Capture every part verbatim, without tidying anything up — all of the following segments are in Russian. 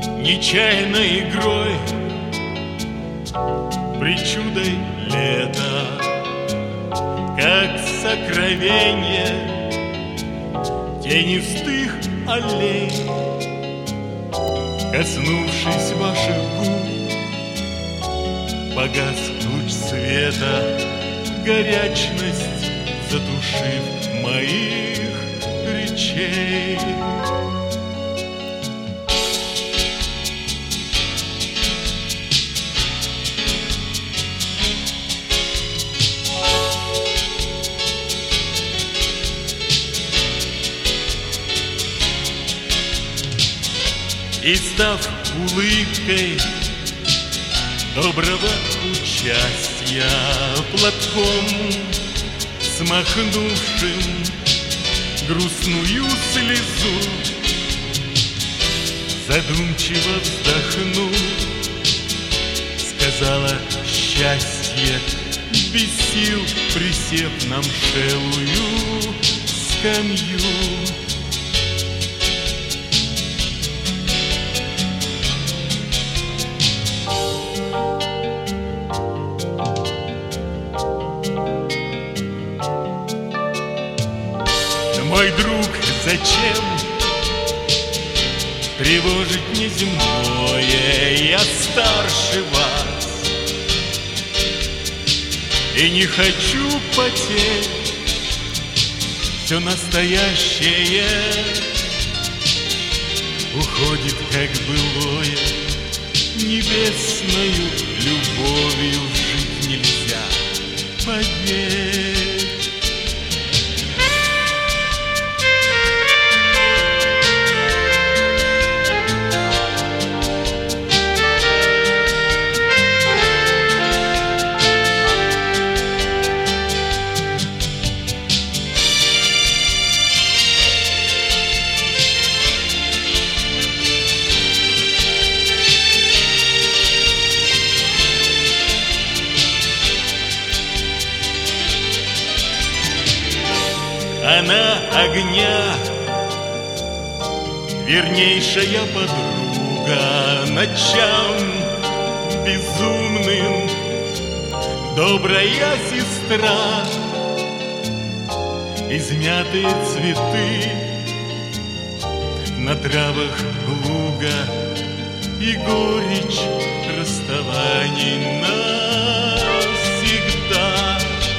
Нечаянной игрой, причудой лета, как сокровенье тенистых аллей, коснувшись ваших губ, погас луч света, горячность затушив моих речей. И став улыбкой доброго участия, платком смахнувшим грустную слезу, задумчиво вздохнув, сказала счастье, без сил присев на мшелую скамью. Мой друг, зачем тревожить неземное? Я старше вас и не хочу потерять все настоящее. Уходит, как былое, небесною любовью жить нельзя, поверь. Она огня, вернейшая подруга, ночам безумным добрая сестра. Измятые цветы на травах луга и горечь расставаний навсегда.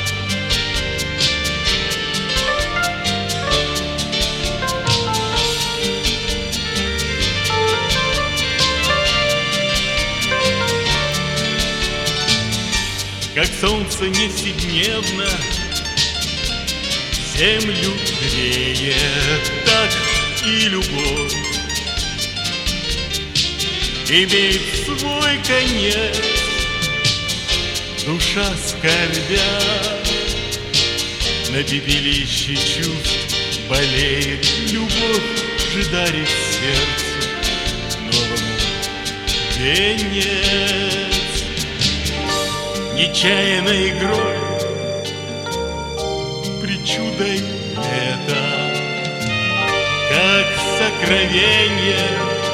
Как солнце неседневно землю греет, так и любовь имеет свой конец. Душа скорбя на пепелище чувств болеет, любовь же дарит сердцу новому венец. Нечаянной игрой, причудой лета, как сокровенье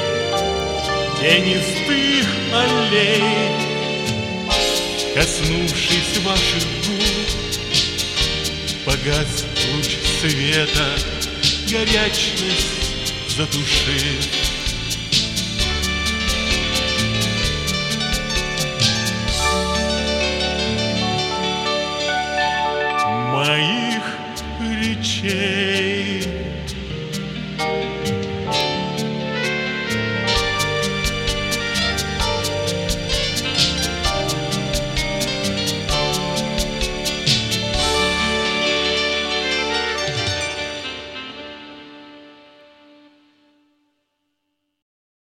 тенистых аллей, коснувшись ваших губ, погас луч света, горячность затушив. Моих речей.